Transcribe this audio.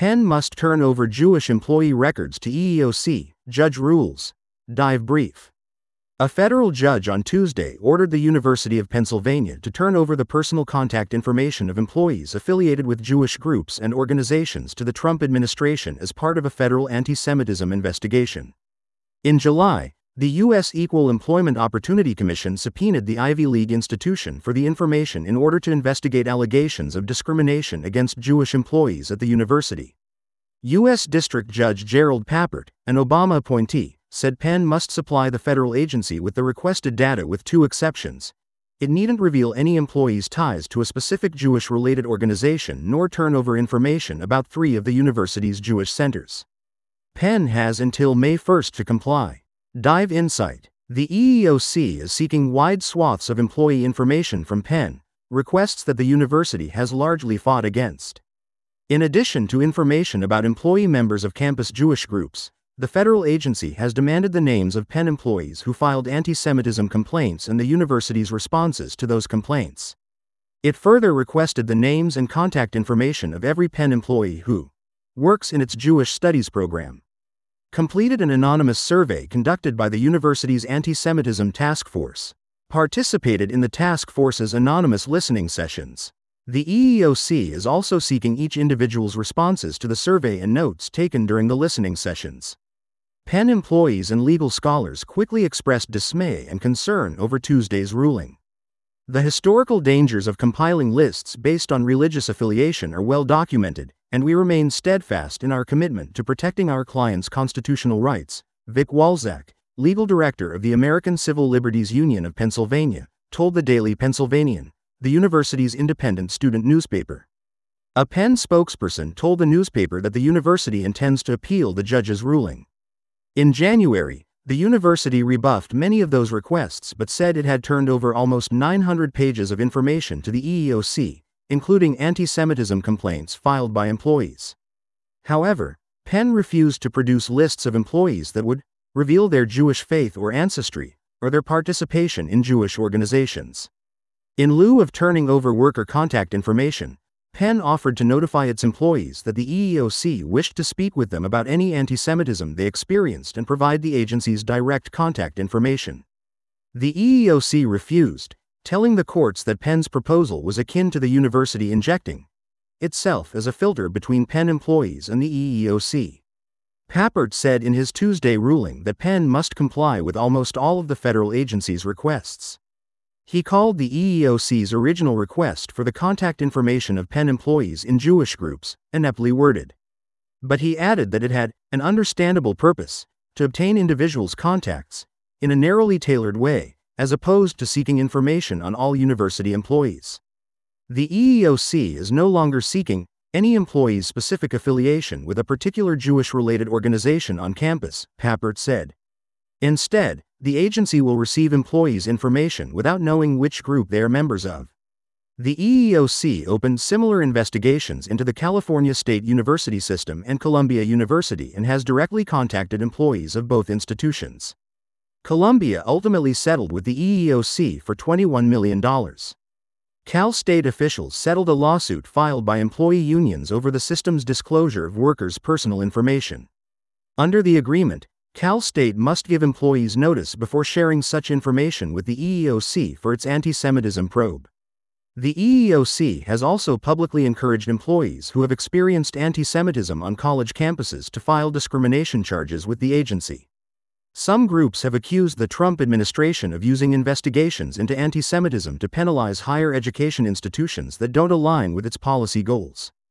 Penn must turn over Jewish employee records to EEOC, judge rules. Dive brief. A federal judge on Tuesday ordered the University of Pennsylvania to turn over the personal contact information of employees affiliated with Jewish groups and organizations to the Trump administration as part of a federal anti-Semitism investigation. In July, the U.S. Equal Employment Opportunity Commission subpoenaed the Ivy League institution for the information in order to investigate allegations of discrimination against Jewish employees at the university. U.S. District Judge Gerald Papert, an Obama appointee, said Penn must supply the federal agency with the requested data with two exceptions. It needn't reveal any employees' ties to a specific Jewish-related organization nor turn over information about 3 of the university's Jewish centers. Penn has until May 1 to comply. Dive insight. The EEOC is seeking wide swaths of employee information from Penn, requests that the university has largely fought against. In addition to information about employee members of campus Jewish groups, the federal agency has demanded the names of Penn employees who filed anti-Semitism complaints and the university's responses to those complaints. It further requested the names and contact information of every Penn employee who works in its Jewish Studies program. Completed an anonymous survey conducted by the university's Anti-Semitism Task Force. Participated in the task force's anonymous listening sessions. The EEOC is also seeking each individual's responses to the survey and notes taken during the listening sessions. Penn employees and legal scholars quickly expressed dismay and concern over Tuesday's ruling. The historical dangers of compiling lists based on religious affiliation are well documented, and we remain steadfast in our commitment to protecting our clients' constitutional rights, Vic Walczak, legal director of the American Civil Liberties Union of Pennsylvania, told the Daily Pennsylvanian, the university's independent student newspaper. A Penn spokesperson told the newspaper that the university intends to appeal the judge's ruling. In January, the university rebuffed many of those requests but said it had turned over almost 900 pages of information to the EEOC, including anti-Semitism complaints filed by employees. However, Penn refused to produce lists of employees that would reveal their Jewish faith or ancestry, or their participation in Jewish organizations. In lieu of turning over worker contact information, Penn offered to notify its employees that the EEOC wished to speak with them about any anti-Semitism they experienced and provide the agency's direct contact information. The EEOC refused, telling the courts that Penn's proposal was akin to the university injecting itself as a filter between Penn employees and the EEOC. Papert said in his Tuesday ruling that Penn must comply with almost all of the federal agency's requests. He called the EEOC's original request for the contact information of Penn employees in Jewish groups ineptly worded. But he added that it had an understandable purpose, to obtain individuals' contacts, in a narrowly tailored way, as opposed to seeking information on all university employees. The EEOC is no longer seeking any employee's specific affiliation with a particular Jewish-related organization on campus, Papert said. Instead, the agency will receive employees' information without knowing which group they are members of. The EEOC opened similar investigations into the California State University system and Columbia University and has directly contacted employees of both institutions. Columbia ultimately settled with the EEOC for $21 million. Cal State officials settled a lawsuit filed by employee unions over the system's disclosure of workers' personal information. Under the agreement, Cal State must give employees notice before sharing such information with the EEOC for its anti-Semitism probe. The EEOC has also publicly encouraged employees who have experienced anti-Semitism on college campuses to file discrimination charges with the agency. Some groups have accused the Trump administration of using investigations into anti-Semitism to penalize higher education institutions that don't align with its policy goals.